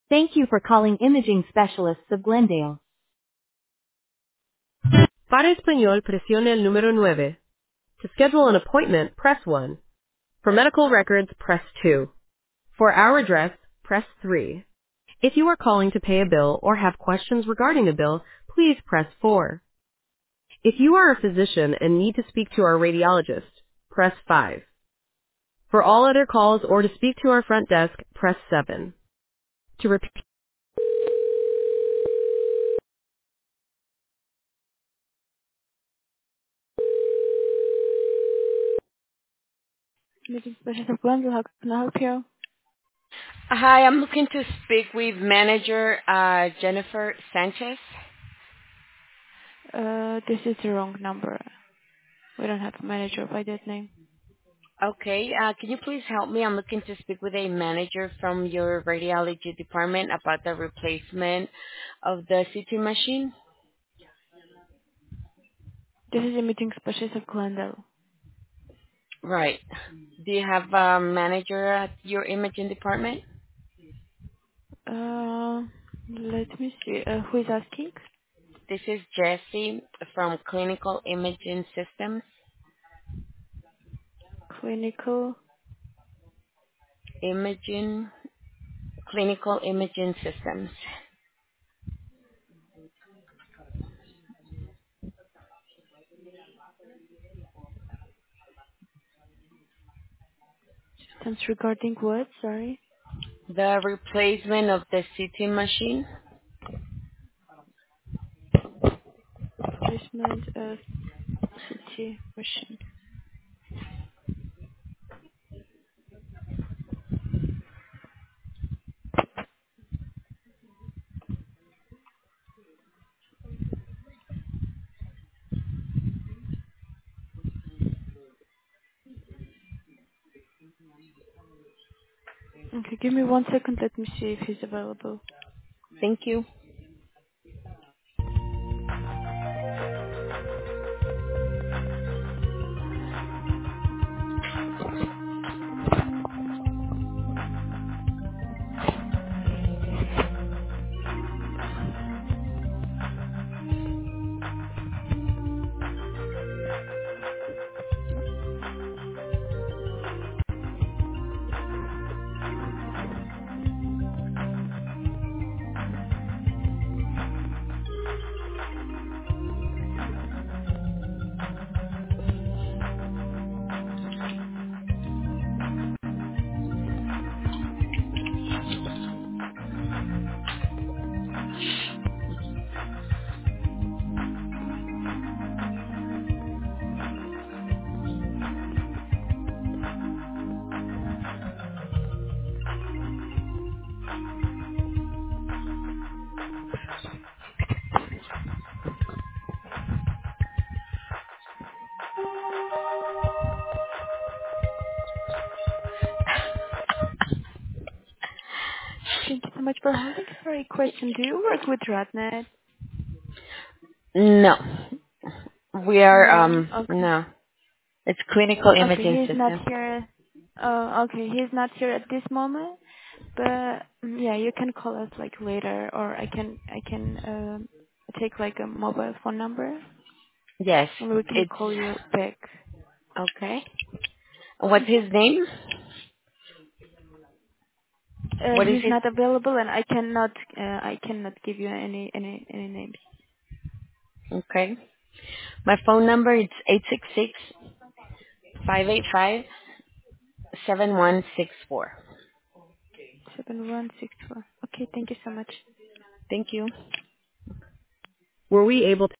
Thank you for calling Imaging Specialists of Glendale. Para español, presione el número 9. To schedule an appointment, press 1. For medical records, press 2. For our address, press 3. If you are calling to pay a bill or have questions regarding a bill, please press 4. If you are a physician and need to speak to our radiologist, press 5. For all other calls or to speak to our front desk, press 7. To repeat, Imaging Specialists of Glendale, how can I help you? Hi, I'm looking to speak with manager Jennifer Sanchez. This is the wrong number. We don't have a manager by that name. Okay, can you please help me? I'm looking to speak with a manager from your radiology department about the replacement of the CT machine. This is Imaging Specialist of Glendale. Right. Do you have a manager at your imaging department? Let me see. Who is asking? This is Jessie from Clinical Imaging Systems. Clinical. Imaging, Clinical Imaging Systems. Systems regarding what? Sorry. The replacement of the CT machine. Placement of CT machine. Okay, give me 1 second. Let me see if he's available. Thank you. Thank you so much for holding. Sorry, question. Do you work with RadNet? No. We are, No. Okay. no. It's clinical Okay, imaging he's not system. here. Oh, okay. He's not here at this moment. But yeah, you can call us like later, or I can take like a mobile phone number, Yes, and we can it's, call you back. okay. What's his name? What is He's his, not available, and I cannot give you any names. okay. My phone number is 866-585-7164. 7164. Okay, thank you so much. Thank you. Were we able